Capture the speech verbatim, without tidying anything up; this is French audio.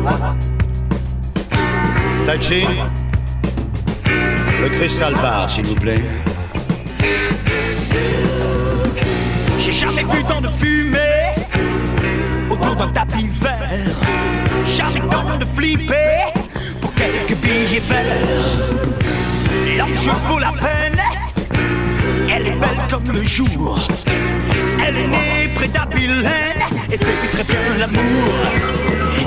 Tachi, le cristal bar, s'il vous plaît. J'ai jamais vu tant de fumée autour d'un tapis vert. Jamais tant de flipper pour quelques billets verts. L'argent vaut la peine, elle est belle comme le jour. Elle est née près d'Abilène et fait très bien l'amour.